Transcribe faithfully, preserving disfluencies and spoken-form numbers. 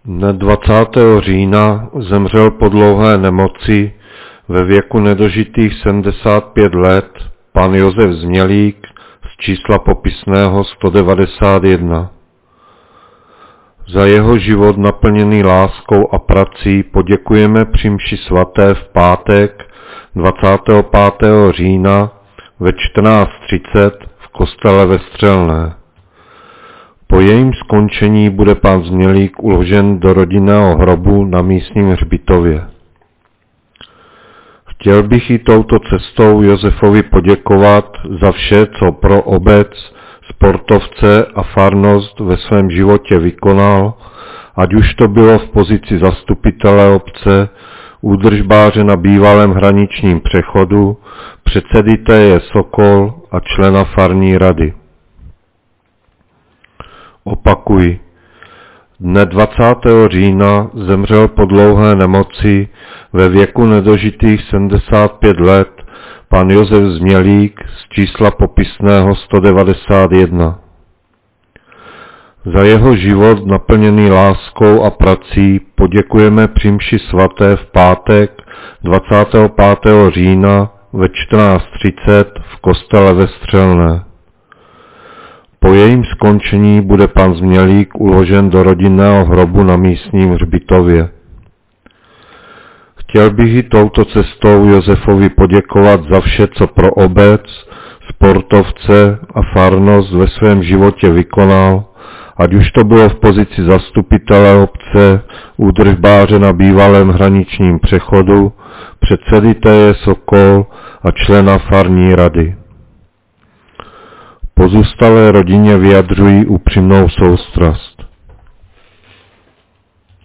Dne dvacátého října zemřel po dlouhé nemoci ve věku nedožitých sedmdesát pět let pan Josef Změlík z čísla popisného sto devadesát jedna. Za jeho život naplněný láskou a prací poděkujeme při mši svaté v pátek dvacátého pátého října ve čtrnáct třicet v kostele ve Střelné. Po jejím skončení bude pan Změlík uložen do rodinného hrobu na místním hřbitově. Chtěl bych i touto cestou Josefovi poděkovat za vše, co pro obec, sportovce a farnost ve svém životě vykonal, ať už to bylo v pozici zastupitele obce, údržbáře na bývalém hraničním přechodu, předsedy T J Sokol a člena farní rady. Opakuji, dne dvacátého října zemřel po dlouhé nemoci ve věku nedožitých sedmdesát pět let pan Josef Změlík z čísla popisného sto devadesát jedna. Za jeho život naplněný láskou a prací poděkujeme při mši svaté v pátek dvacátého pátého října ve čtrnáct třicet v kostele ve Střelné. Po jejím skončení bude pan Změlík uložen do rodinného hrobu na místním hřbitově. Chtěl bych i touto cestou Josefovi poděkovat za vše, co pro obec, sportovce a farnost ve svém životě vykonal, ať už to bylo v pozici zastupitele obce, údržbáře na bývalém hraničním přechodu, předsedy T J Sokol a člena farní rady. Pozůstalé rodině vyjadřují upřímnou soustrast.